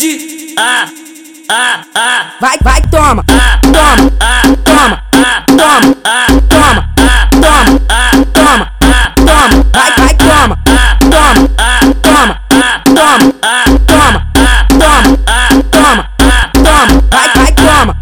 atitude. Vai, vai, toma, toma, toma, toma, toma, toma, toma, toma, vai, vai, toma, toma, toma, toma, toma, toma, toma, toma, vai, vai, toma.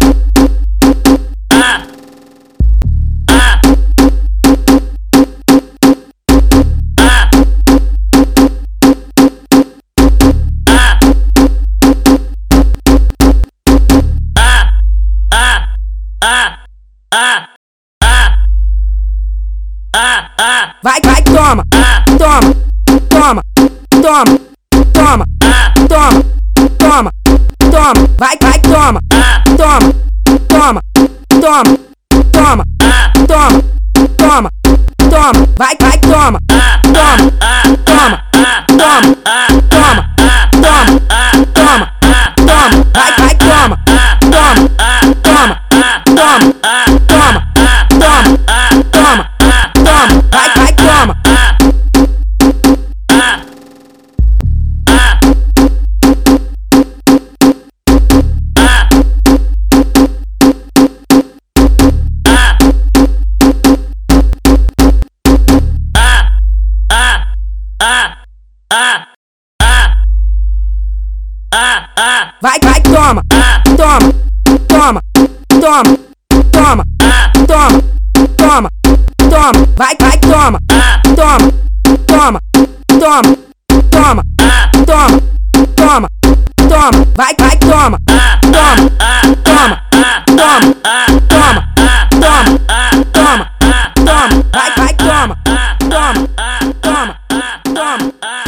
Vai, vai, toma, toma, toma, toma, toma, toma, toma, toma, vai, vai, toma, toma, toma, toma, toma, toma, toma, toma, vai, vai, toma, toma, toma, toma, toma, toma, toma, toma, vai, vai, toma, toma, toma, toma, toma, toma, toma, toma, vai, vai, toma. Vai, vai, toma, toma, toma, toma, toma, toma, toma, toma, vai, vai, toma, toma, toma, toma, toma, toma, toma, toma, vai, vai, toma, toma, toma, toma, toma, toma, toma, toma, vai, vai, toma, toma, toma, toma.